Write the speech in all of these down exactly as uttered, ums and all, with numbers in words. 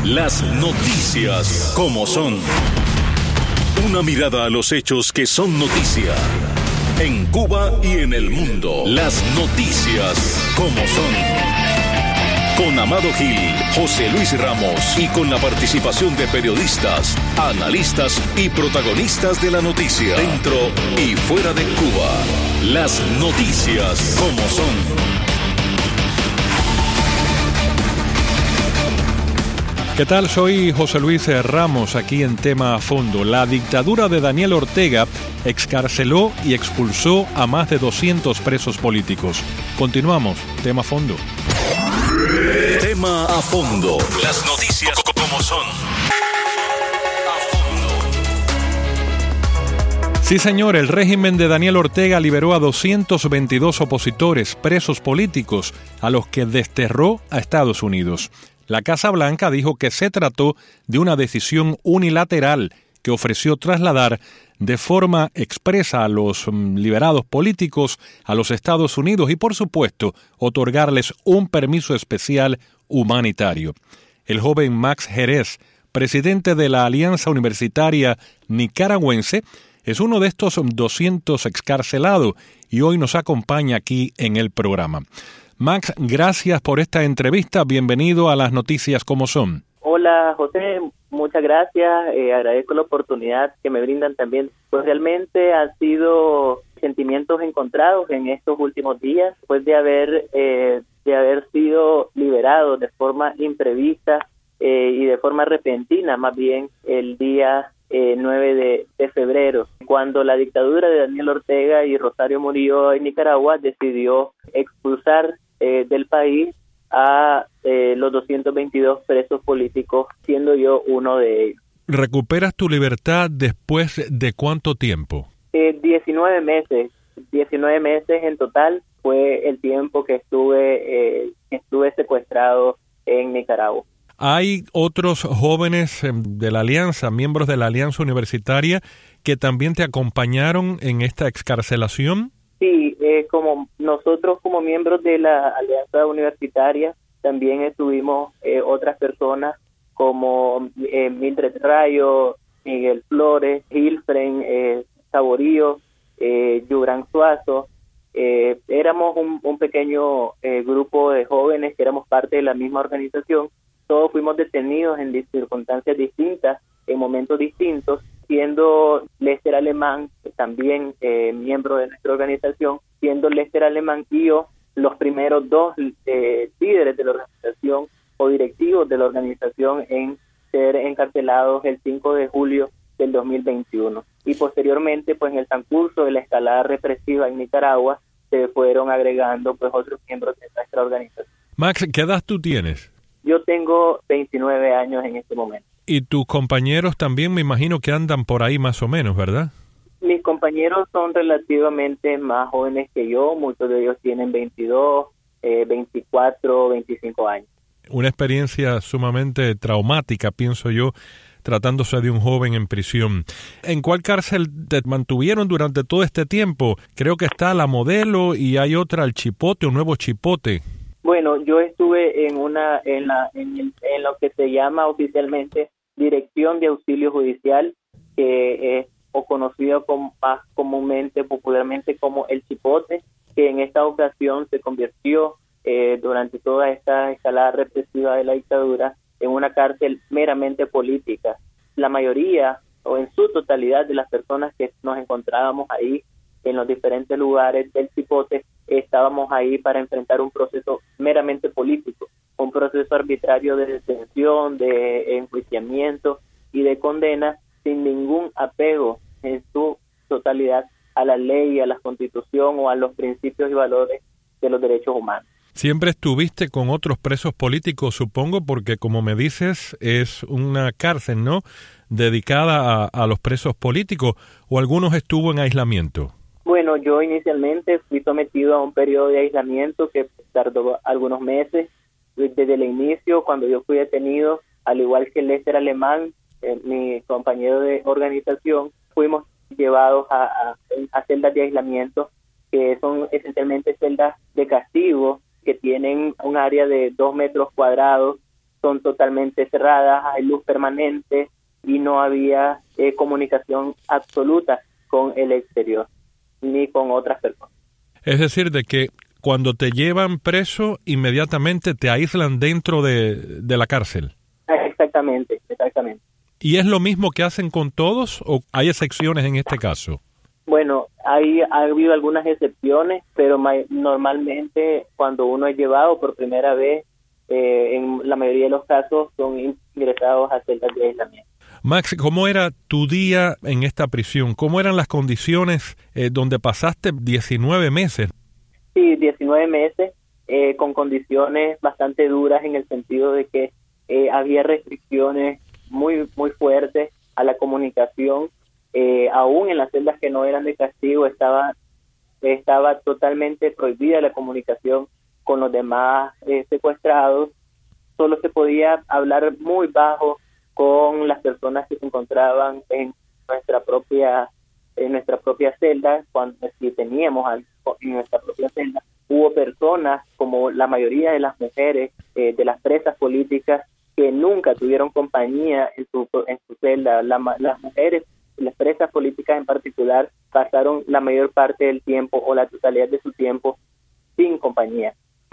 Las noticias como son. Una mirada a los hechos que son noticia. En Cuba y en el mundo. Las noticias como son. Con Amado Gil, José Luis Ramos y con la participación de periodistas, analistas y protagonistas de la noticia. Dentro y fuera de Cuba. Las noticias como son. ¿Qué tal? Soy José Luis Ramos, aquí en Tema a Fondo. La dictadura de Daniel Ortega excarceló y expulsó a más de doscientos presos políticos. Continuamos, Tema a Fondo. Tema a Fondo. Las noticias como son. Sí, señor, el régimen de Daniel Ortega liberó a doscientos veintidós opositores, presos políticos, a los que desterró a Estados Unidos. La Casa Blanca dijo que se trató de una decisión unilateral que ofreció trasladar de forma expresa a los liberados políticos a los Estados Unidos y, por supuesto, otorgarles un permiso especial humanitario. El joven Max Jerez, presidente de la Alianza Universitaria Nicaragüense, es uno de estos doscientos excarcelados y hoy nos acompaña aquí en el programa. Max, gracias por esta entrevista. Bienvenido a Las Noticias como son. Hola, José. Muchas gracias. Eh, agradezco la oportunidad que me brindan también. Pues realmente han sido sentimientos encontrados en estos últimos días, después de haber eh, de haber sido liberados de forma imprevista eh, y de forma repentina, más bien el día eh, nueve de, de febrero, cuando la dictadura de Daniel Ortega y Rosario Murillo en Nicaragua decidió expulsar Eh, del país a eh, los doscientos veintidós presos políticos, siendo yo uno de ellos. ¿Recuperas tu libertad después de cuánto tiempo? Eh, diecinueve meses, diecinueve meses en total fue el tiempo que estuve eh, estuve secuestrado en Nicaragua. ¿Hay otros jóvenes de la Alianza, miembros de la Alianza Universitaria, que también te acompañaron en esta excarcelación? Sí, eh, como nosotros como miembros de la Alianza Universitaria, también estuvimos eh, otras personas como eh, Mildred Rayo, Miguel Flores, Gilfren, eh, Saborío, eh, Yubran Suazo. Eh, éramos un, un pequeño eh, grupo de jóvenes que éramos parte de la misma organización. Todos fuimos detenidos en circunstancias distintas, en momentos distintos, siendo Lester Alemán, también eh, miembro de nuestra organización, siendo Lester Alemán y yo los primeros dos eh, líderes de la organización o directivos de la organización en ser encarcelados el cinco de julio del dos mil veintiuno. Y posteriormente, pues en el transcurso de la escalada represiva en Nicaragua, se fueron agregando pues otros miembros de nuestra organización. Max, ¿qué edad tú tienes? Yo tengo veintinueve años en este momento. Y tus compañeros también me imagino que andan por ahí más o menos, ¿verdad? Mis compañeros son relativamente más jóvenes que yo, muchos de ellos tienen veintidós, eh, veinticuatro, veinticinco años. Una experiencia sumamente traumática, pienso yo, tratándose de un joven en prisión. ¿En cuál cárcel te mantuvieron durante todo este tiempo? Creo que está La Modelo y hay otra, el Chipote, un nuevo Chipote. Bueno, yo estuve en una en la en, el, en lo que se llama oficialmente Dirección de Auxilio Judicial, que es o conocido como, más comúnmente, popularmente como el Chipote, que en esta ocasión se convirtió eh, durante toda esta escalada represiva de la dictadura en una cárcel meramente política. La mayoría o en su totalidad de las personas que nos encontrábamos ahí en los diferentes lugares del Chipote estábamos ahí para enfrentar un proceso meramente político, un proceso arbitrario de detención, de enjuiciamiento y de condena sin ningún apego en su totalidad a la ley, a la Constitución o a los principios y valores de los derechos humanos. Siempre estuviste con otros presos políticos, supongo, porque como me dices, es una cárcel, ¿no?, dedicada a, a los presos políticos, o algunos estuvo en aislamiento. Bueno, yo inicialmente fui sometido a un periodo de aislamiento que tardó algunos meses. Desde el inicio, cuando yo fui detenido, al igual que Lester Alemán, eh, mi compañero de organización, fuimos llevados a, a, a celdas de aislamiento, que son esencialmente celdas de castigo, que tienen un área de dos metros cuadrados, son totalmente cerradas, hay luz permanente y no había eh, comunicación absoluta con el exterior ni con otras personas. Es decir, de que cuando te llevan preso, inmediatamente te aíslan dentro de, de la cárcel. Exactamente, exactamente. ¿Y es lo mismo que hacen con todos o hay excepciones en este caso? Bueno, hay, ha habido algunas excepciones, pero ma- normalmente cuando uno es llevado por primera vez, eh, en la mayoría de los casos son ingresados a celdas de aislamiento. Max, ¿cómo era tu día en esta prisión? ¿Cómo eran las condiciones eh, donde pasaste diecinueve meses? Sí, diecinueve meses, eh, con condiciones bastante duras en el sentido de que eh, había restricciones muy, muy fuertes a la comunicación. Eh, aún en las celdas que no eran de castigo estaba, estaba totalmente prohibida la comunicación con los demás eh, secuestrados. Solo se podía hablar muy bajo con las personas que se encontraban en nuestra propia en nuestra propia celda. Cuando si teníamos algo en nuestra propia celda, hubo personas, como la mayoría de las mujeres eh, de las presas políticas, que nunca tuvieron compañía en su en su celda. La, las mujeres, las presas políticas en particular, pasaron la mayor parte del tiempo o la totalidad de su tiempo sin compañía.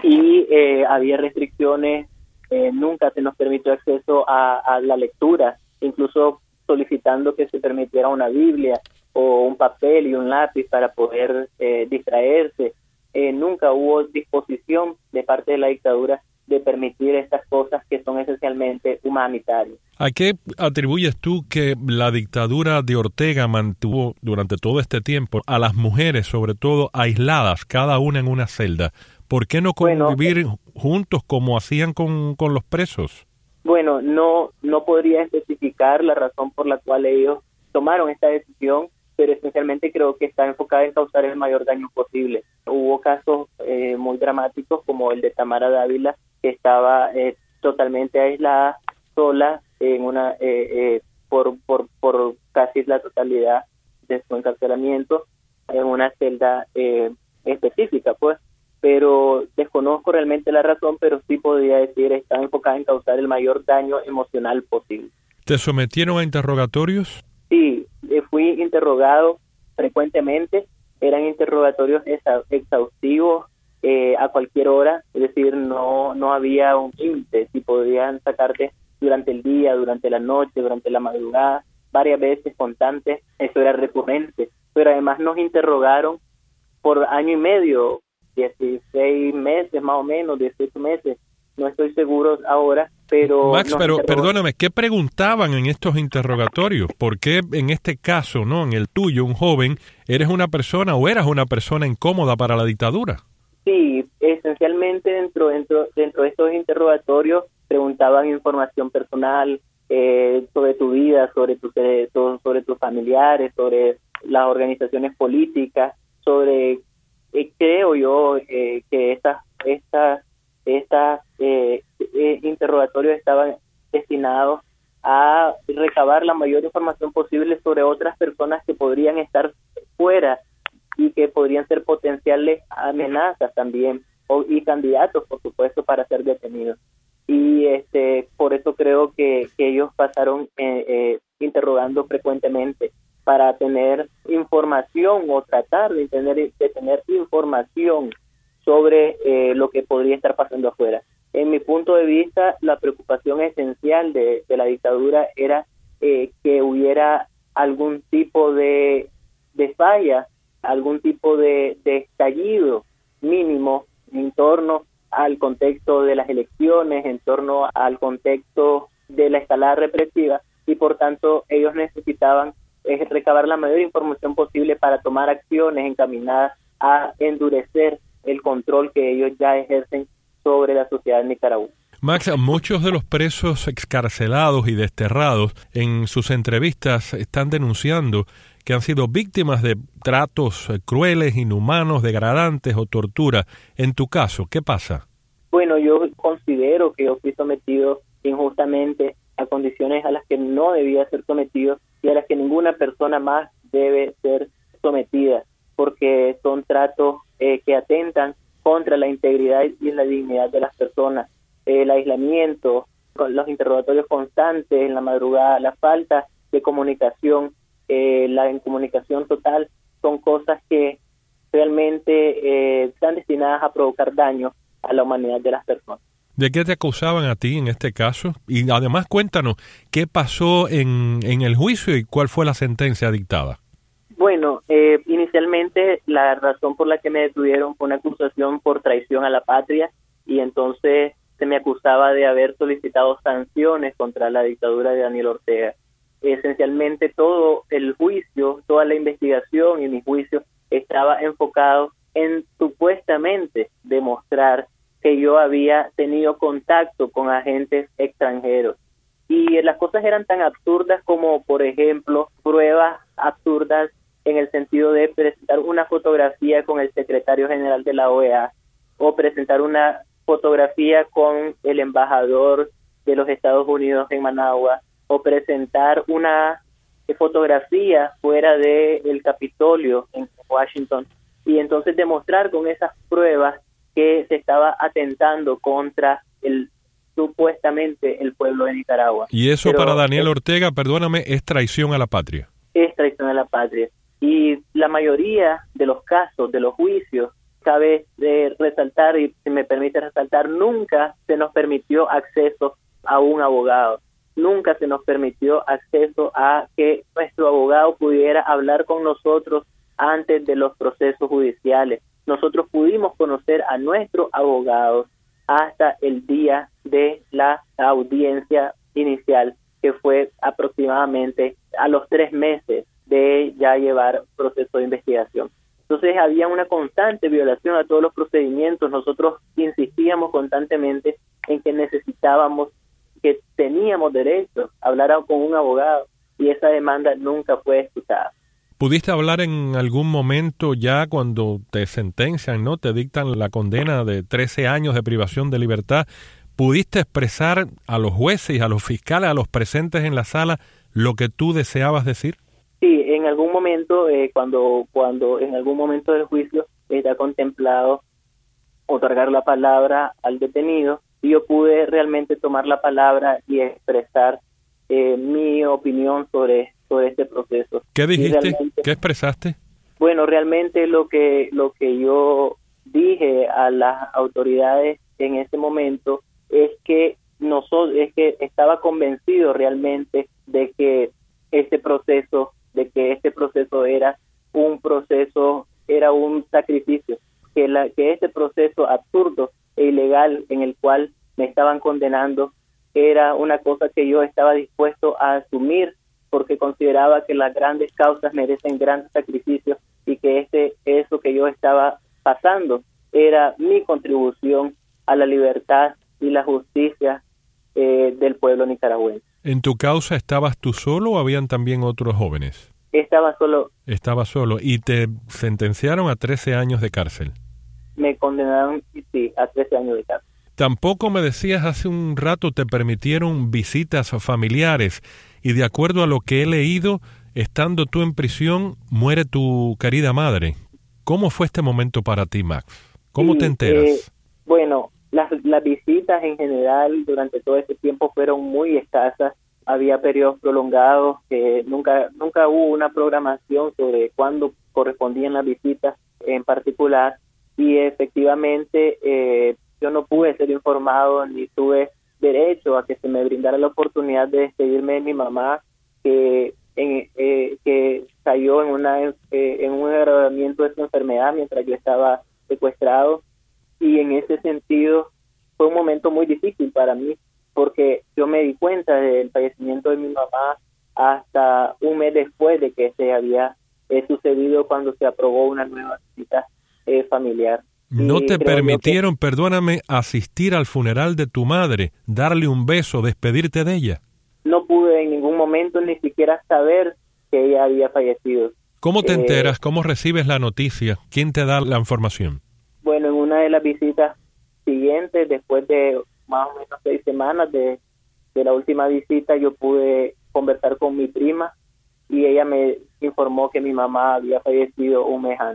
Y eh, había restricciones, eh, nunca se nos permitió acceso a, a la lectura, incluso solicitando que se permitiera una Biblia o un papel y un lápiz para poder eh, distraerse. Eh, nunca hubo disposición de parte de la dictadura de permitir estas cosas que son esencialmente humanitarias. ¿A qué atribuyes tú que la dictadura de Ortega mantuvo durante todo este tiempo a las mujeres, sobre todo, aisladas, cada una en una celda? ¿Por qué no convivir bueno, juntos como hacían con, con los presos? Bueno, no, no podría especificar la razón por la cual ellos tomaron esta decisión, pero esencialmente creo que está enfocada en causar el mayor daño posible. Hubo casos eh, muy dramáticos como el de Tamara Dávila, que estaba eh, totalmente aislada, sola, en una eh, eh, por, por, por casi la totalidad de su encarcelamiento, en una celda eh, específica, pues. Pero desconozco realmente la razón, pero sí podría decir está enfocada en causar el mayor daño emocional posible. ¿Te sometieron a interrogatorios? Sí, fui interrogado frecuentemente, eran interrogatorios exa- exhaustivos eh, a cualquier hora, es decir, no no había un límite, si podían sacarte durante el día, durante la noche, durante la madrugada, varias veces constantes, eso era recurrente, pero además nos interrogaron por año y medio, dieciséis meses más o menos, dieciocho meses, no estoy seguro ahora, pero... Max, pero interrog... perdóname, ¿qué preguntaban en estos interrogatorios? ¿Por qué en este caso, no, en el tuyo, un joven, eres una persona o eras una persona incómoda para la dictadura? Sí, esencialmente dentro, dentro, dentro de estos interrogatorios preguntaban información personal eh, sobre tu vida, sobre, tu, sobre tus familiares, sobre las organizaciones políticas, sobre... Eh, creo yo eh, que estas estas estas eh, eh, interrogatorios estaban destinados a recabar la mayor información posible sobre otras personas que podrían estar fuera y que podrían ser potenciales amenazas también o, y candidatos, por supuesto, para ser detenidos. Y este por eso creo que, que ellos pasaron eh, eh, interrogando frecuentemente para tener información o tratar de tener, de tener información sobre eh, lo que podría estar pasando afuera. En mi punto de vista, la preocupación esencial de, de la dictadura era eh, que hubiera algún tipo de, de falla, algún tipo de, de estallido mínimo en torno al contexto de las elecciones, en torno al contexto de la escalada represiva, y por tanto ellos necesitaban es recabar la mayor información posible para tomar acciones encaminadas a endurecer el control que ellos ya ejercen sobre la sociedad de Nicaragua. Max, muchos de los presos excarcelados y desterrados en sus entrevistas están denunciando que han sido víctimas de tratos crueles, inhumanos, degradantes o tortura. En tu caso, ¿qué pasa? Bueno, yo considero que yo fui sometido injustamente a condiciones a las que no debía ser sometido y a las que ninguna persona más debe ser sometida, porque son tratos eh, que atentan contra la integridad y la dignidad de las personas. El aislamiento, con los interrogatorios constantes en la madrugada, la falta de comunicación, eh, la incomunicación total, son cosas que realmente eh, están destinadas a provocar daño a la humanidad de las personas. ¿De qué te acusaban a ti en este caso? Y además cuéntanos, ¿qué pasó en, en el juicio y cuál fue la sentencia dictada? Bueno, eh, inicialmente la razón por la que me detuvieron fue una acusación por traición a la patria, y entonces se me acusaba de haber solicitado sanciones contra la dictadura de Daniel Ortega. Esencialmente todo el juicio, toda la investigación y mi juicio estaba enfocado en supuestamente demostrar que yo había tenido contacto con agentes extranjeros. Y las cosas eran tan absurdas como, por ejemplo, pruebas absurdas en el sentido de presentar una fotografía con el secretario general de la O E A, o presentar una fotografía con el embajador de los Estados Unidos en Managua, o presentar una fotografía fuera del Capitolio en Washington, y entonces demostrar con esas pruebas que se estaba atentando contra el supuestamente el pueblo de Nicaragua. Y eso Pero, para Daniel es, Ortega, perdóname, es traición a la patria. Es traición a la patria. Y la mayoría de los casos, de los juicios, cabe de resaltar, y si me permite resaltar, nunca se nos permitió acceso a un abogado. Nunca se nos permitió acceso a que nuestro abogado pudiera hablar con nosotros antes de los procesos judiciales. Nosotros pudimos conocer a nuestro abogado hasta el día de la audiencia inicial, que fue aproximadamente a los tres meses de ya llevar proceso de investigación. Entonces había una constante violación a todos los procedimientos. Nosotros insistíamos constantemente en que necesitábamos, que teníamos derecho a hablar con un abogado, y esa demanda nunca fue escuchada. ¿Pudiste hablar en algún momento ya cuando te sentencian, no? Te dictan la condena de trece años de privación de libertad. ¿Pudiste expresar a los jueces y a los fiscales, a los presentes en la sala, lo que tú deseabas decir? Sí, en algún momento, eh, cuando cuando en algún momento del juicio está contemplado otorgar la palabra al detenido, y yo pude realmente tomar la palabra y expresar eh, mi opinión sobre sobre este proceso. ¿Qué dijiste? ¿Qué expresaste? Bueno, realmente lo que lo que yo dije a las autoridades en ese momento es que nosotros es que estaba convencido realmente de que este proceso de que este proceso era un proceso era un sacrificio, que la que este proceso absurdo e ilegal en el cual me estaban condenando era una cosa que yo estaba dispuesto a asumir, porque consideraba que las grandes causas merecen grandes sacrificios, y que este eso que yo estaba pasando era mi contribución a la libertad y la justicia eh, del pueblo nicaragüense. ¿En tu causa estabas tú solo o habían también otros jóvenes? Estaba solo. Estaba solo. ¿Y te sentenciaron a trece años de cárcel? Me condenaron, sí, a trece años de cárcel. Tampoco me decías hace un rato te permitieron visitas familiares, y de acuerdo a lo que he leído, estando tú en prisión, muere tu querida madre. ¿Cómo fue este momento para ti, Max? ¿Cómo sí, te enteras? Eh, bueno, las, las visitas en general durante todo ese tiempo fueron muy escasas. Había periodos prolongados, que nunca nunca hubo una programación sobre cuándo correspondían las visitas en particular, y efectivamente eh, yo no pude ser informado ni tuve derecho a que se me brindara la oportunidad de despedirme de mi mamá, que en, eh, que cayó en una eh, en un agravamiento de su enfermedad mientras yo estaba secuestrado, y en ese sentido fue un momento muy difícil para mí, porque yo me di cuenta del fallecimiento de mi mamá hasta un mes después de que se había eh, sucedido, cuando se aprobó una nueva visita eh, familiar. ¿No y te permitieron, que, perdóname, asistir al funeral de tu madre, darle un beso, despedirte de ella? No pude en ningún momento ni siquiera saber que ella había fallecido. ¿Cómo te eh, enteras? ¿Cómo recibes la noticia? ¿Quién te da la información? Bueno, en una de las visitas siguientes, después de más o menos seis semanas de, de la última visita, yo pude conversar con mi prima, y ella me informó que mi mamá había fallecido un mes antes.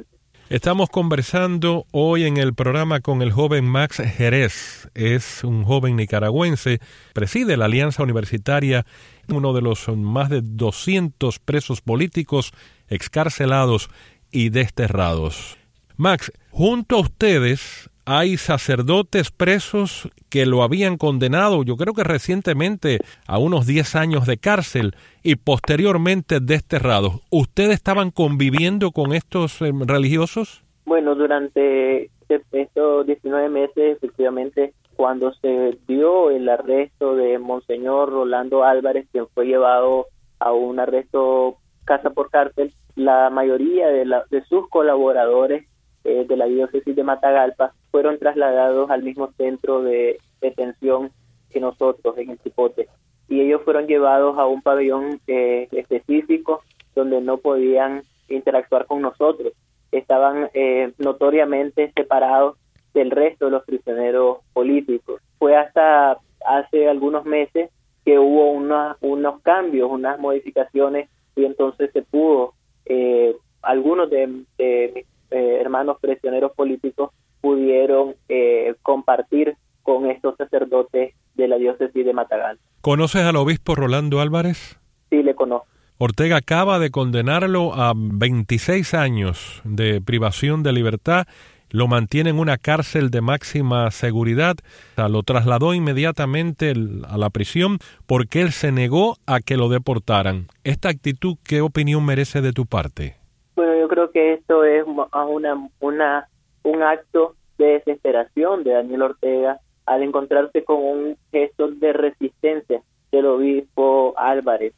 Estamos conversando hoy en el programa con el joven Max Jerez. Es un joven nicaragüense, preside la Alianza Universitaria, uno de los más de doscientos presos políticos excarcelados y desterrados. Max, junto a ustedes hay sacerdotes presos que lo habían condenado, yo creo que recientemente, a unos diez años de cárcel y posteriormente desterrados. ¿Ustedes estaban conviviendo con estos eh, religiosos? Bueno, durante estos diecinueve meses, efectivamente, cuando se dio el arresto de Monseñor Rolando Álvarez, quien fue llevado a un arresto casa por cárcel, la mayoría de, la, de sus colaboradores eh, de la diócesis de Matagalpa fueron trasladados al mismo centro de detención que nosotros en el Chipote, y ellos fueron llevados a un pabellón eh, específico donde no podían interactuar con nosotros. Estaban eh, notoriamente separados del resto de los prisioneros políticos. Fue hasta hace algunos meses que hubo una, unos cambios, unas modificaciones, y entonces se pudo, eh, algunos de, de mis eh, hermanos prisioneros políticos pudieron eh, compartir con estos sacerdotes de la diócesis de Matagalpa. ¿Conoces al obispo Rolando Álvarez? Sí, le conozco. Ortega acaba de condenarlo a veintiséis años de privación de libertad. Lo mantiene en una cárcel de máxima seguridad. O sea, lo trasladó inmediatamente a la prisión porque él se negó a que lo deportaran. ¿Esta actitud qué opinión merece de tu parte? Bueno, yo creo que esto es una, una, un acto de desesperación de Daniel Ortega al encontrarse con un gesto de resistencia del obispo Álvarez.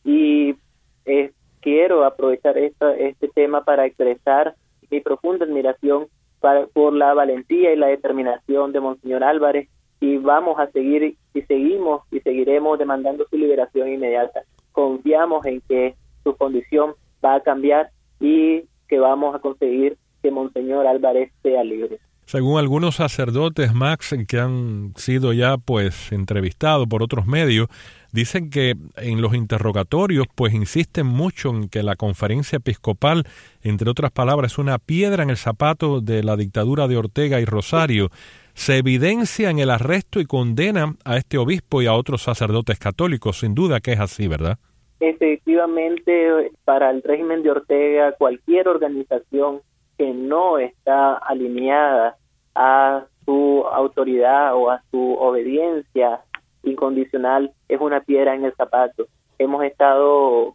Y eh, quiero aprovechar esta, este tema para expresar mi profunda admiración para, por la valentía y la determinación de Monseñor Álvarez, y vamos a seguir y seguimos y seguiremos demandando su liberación inmediata. Confiamos en que su condición va a cambiar y que vamos a conseguir que Monseñor Álvarez sea libre. Según algunos sacerdotes, Max, que han sido ya pues entrevistados por otros medios, dicen que en los interrogatorios pues insisten mucho en que la conferencia episcopal, entre otras palabras, es una piedra en el zapato de la dictadura de Ortega y Rosario. Se evidencia en el arresto y condena a este obispo y a otros sacerdotes católicos. Sin duda que es así, ¿verdad? Efectivamente, para el régimen de Ortega, cualquier organización que no está alineada a su autoridad o a su obediencia incondicional es una piedra en el zapato. Hemos estado,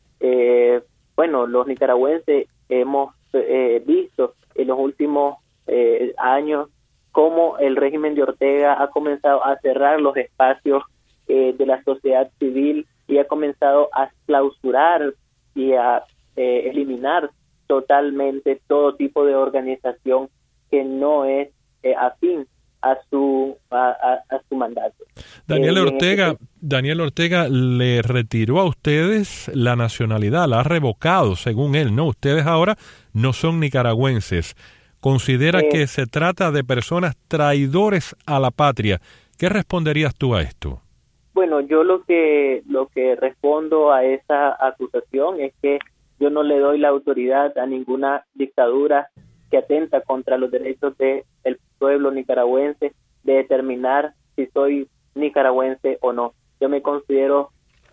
eh, bueno, los nicaragüenses hemos eh, visto en los últimos eh, años cómo el régimen de Ortega ha comenzado a cerrar los espacios eh, de la sociedad civil y ha comenzado a clausurar y a eh, eliminar totalmente todo tipo de organización que no es eh, afín a su a, a, a su mandato. Daniel eh, Ortega, este... Daniel Ortega le retiró a ustedes la nacionalidad, la ha revocado, según él, ¿no? Ustedes ahora no son nicaragüenses. Considera eh, que se trata de personas traidores a la patria. ¿Qué responderías tú a esto? Bueno, yo lo que lo que respondo a esa acusación es que yo no le doy la autoridad a ninguna dictadura que atenta contra los derechos del pueblo nicaragüense de determinar si soy nicaragüense o no. Yo me considero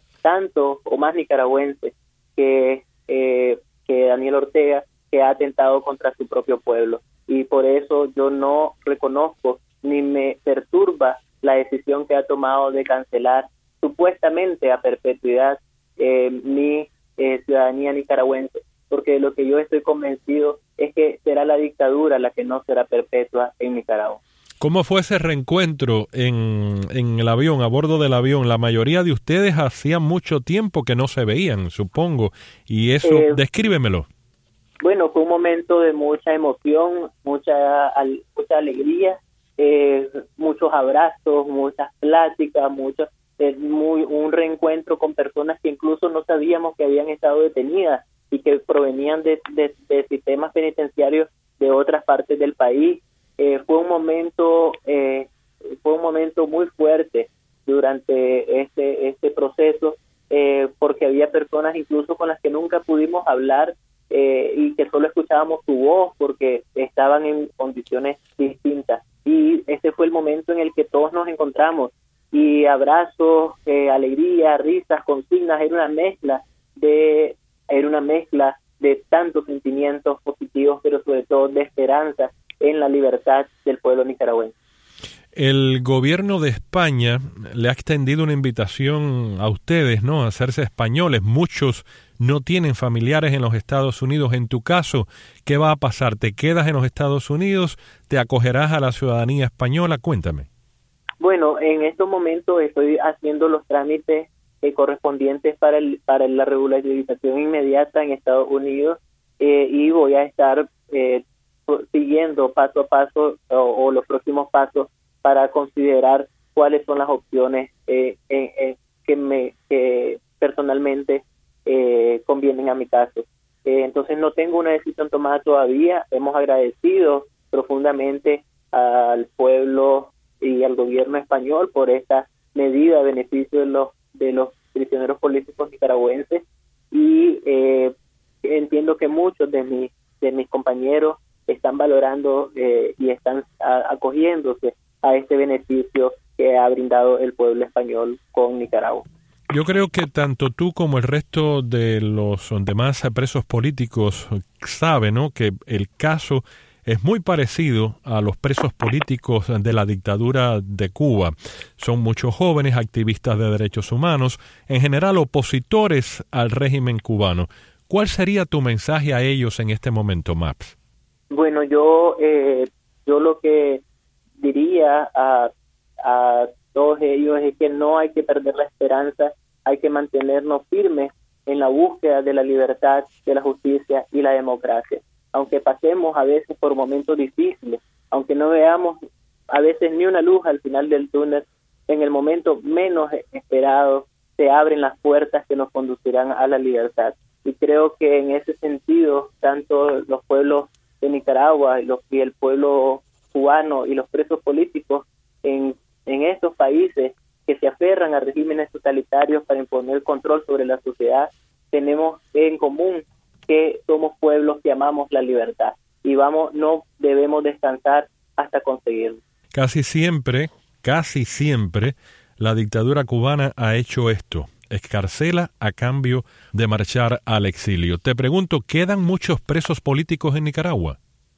tanto o más nicaragüense que, eh, que Daniel Ortega, que ha atentado contra su propio pueblo. Y por eso yo no reconozco ni me perturba la decisión que ha tomado de cancelar supuestamente a perpetuidad eh, mi eh, ciudadanía nicaragüense, porque lo que yo estoy convencido es que será la dictadura la que no será perpetua en Nicaragua. ¿Cómo fue ese reencuentro en, en el avión, a bordo del avión? La mayoría de ustedes hacía mucho tiempo que no se veían, supongo, y eso, eh, descríbemelo. Bueno, fue un momento de mucha emoción, mucha, al, mucha alegría, eh, muchos abrazos, muchas pláticas, muchos, eh, muy, un reencuentro con personas que incluso no sabíamos que habían estado detenidas y que provenían de, de, de sistemas penitenciarios de otras partes del país. Eh, fue un momento eh, fue un momento muy fuerte durante este este proceso eh, porque había personas incluso con las que nunca pudimos hablar eh, y que solo escuchamos escuchábamos su voz porque estaban en condiciones distintas. Y ese fue el momento en el que todos nos encontramos. Y abrazos, eh, alegría, risas, consignas, era una mezcla de, era una mezcla de tantos sentimientos positivos, pero sobre todo de esperanza en la libertad del pueblo nicaragüense. El gobierno de España le ha extendido una invitación a ustedes, ¿no?, a hacerse españoles. Muchos no tienen familiares en los Estados Unidos. En tu caso, ¿qué va a pasar? ¿Te quedas en los Estados Unidos? ¿Te acogerás a la ciudadanía española? Cuéntame. Bueno, en estos momentos estoy haciendo los trámites eh, correspondientes para el, para la regularización inmediata en Estados Unidos eh, y voy a estar eh, siguiendo paso a paso o, o los próximos pasos para considerar cuáles son las opciones eh, eh, eh, que me que personalmente eh, convienen a mi caso. Eh, entonces no tengo una decisión tomada todavía. Hemos agradecido profundamente al pueblo y al gobierno español por esta medida a beneficio de los de los prisioneros políticos nicaragüenses y eh, entiendo que muchos de mis de mis compañeros están valorando eh, y están a, acogiéndose a este beneficio que ha brindado el pueblo español con Nicaragua. Yo creo que tanto tú como el resto de los demás presos políticos saben, ¿no?, que el caso es muy parecido a los presos políticos de la dictadura de Cuba. Son muchos jóvenes activistas de derechos humanos, en general opositores al régimen cubano. ¿Cuál sería tu mensaje a ellos en este momento, Max? Bueno, yo eh, yo lo que diría a, a todos ellos es que no hay que perder la esperanza, hay que mantenernos firmes en la búsqueda de la libertad, de la justicia y la democracia. Aunque pasemos a veces por momentos difíciles, aunque no veamos a veces ni una luz al final del túnel, en el momento menos esperado se abren las puertas que nos conducirán a la libertad. Y creo que en ese sentido, tanto los pueblos de Nicaragua y, los, y el pueblo cubano y los presos políticos en, en estos países que se aferran a regímenes totalitarios para imponer control sobre la sociedad, tenemos en común que somos pueblos que amamos la libertad y vamos no debemos descansar hasta conseguirlo. Casi siempre, casi siempre, la dictadura cubana ha hecho esto, excarcela a cambio de marchar al exilio. Te pregunto, ¿quedan muchos presos políticos en Nicaragua?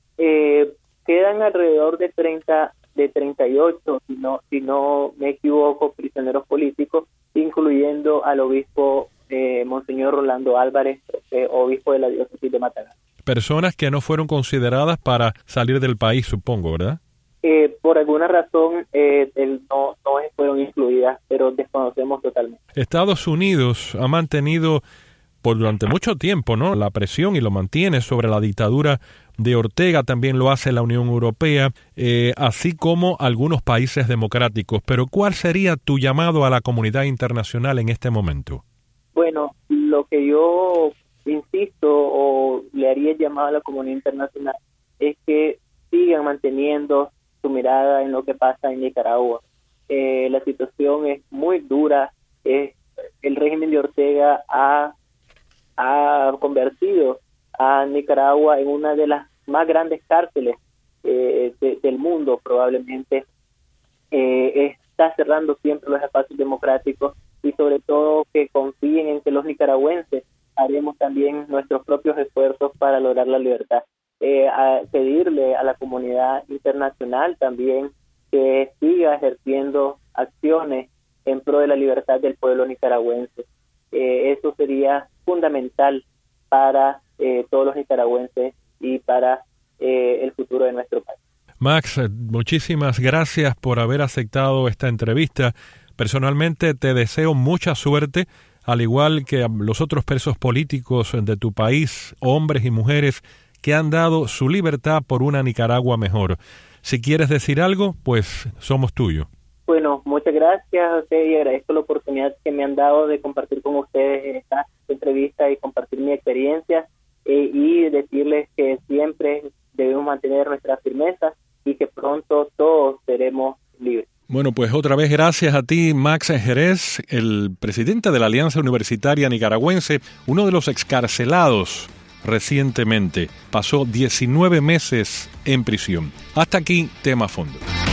Eh, quedan alrededor de treinta, de treinta y ocho, si no, si no me equivoco, prisioneros políticos, incluyendo al obispo eh, Monseñor Rolando Álvarez, eh, obispo de la diócesis de Matagalpa. Personas que no fueron consideradas para salir del país, supongo, ¿verdad? Eh, por alguna razón eh, el, no, no fueron incluidas, pero desconocemos totalmente. Estados Unidos ha mantenido por durante mucho tiempo, ¿no?, la presión y lo mantiene sobre la dictadura de Ortega, también lo hace la Unión Europea, eh, así como algunos países democráticos. Pero ¿cuál sería tu llamado a la comunidad internacional en este momento? Bueno, lo que yo insisto o le haría llamado a la comunidad internacional es que sigan manteniendo su mirada en lo que pasa en Nicaragua. Eh, la situación es muy dura. Eh, el régimen de Ortega ha, ha convertido a Nicaragua en una de las más grandes cárceles eh, de, del mundo, probablemente. Eh, está cerrando siempre los espacios democráticos y sobre todo que confíen en que los nicaragüenses haremos también nuestros propios esfuerzos para lograr la libertad. Eh, a pedirle a la comunidad internacional también que siga ejerciendo acciones en pro de la libertad del pueblo nicaragüense. Eh, eso sería fundamental para eh, todos los nicaragüenses y para eh, el futuro de nuestro país. Max, muchísimas gracias por haber aceptado esta entrevista. Personalmente te deseo mucha suerte, al igual que a los otros presos políticos de tu país, hombres y mujeres que han dado su libertad por una Nicaragua mejor. Si quieres decir algo, pues somos tuyos. Bueno, muchas gracias, José, y agradezco la oportunidad que me han dado de compartir con ustedes esta entrevista y compartir mi experiencia eh, y decirles que siempre debemos mantener nuestra firmeza y que pronto todos seremos libres. Bueno, pues otra vez gracias a ti, Max Jerez, el presidente de la Alianza Universitaria Nicaragüense, uno de los excarcelados recientemente. Pasó diecinueve meses en prisión. Hasta aquí, tema a fondo.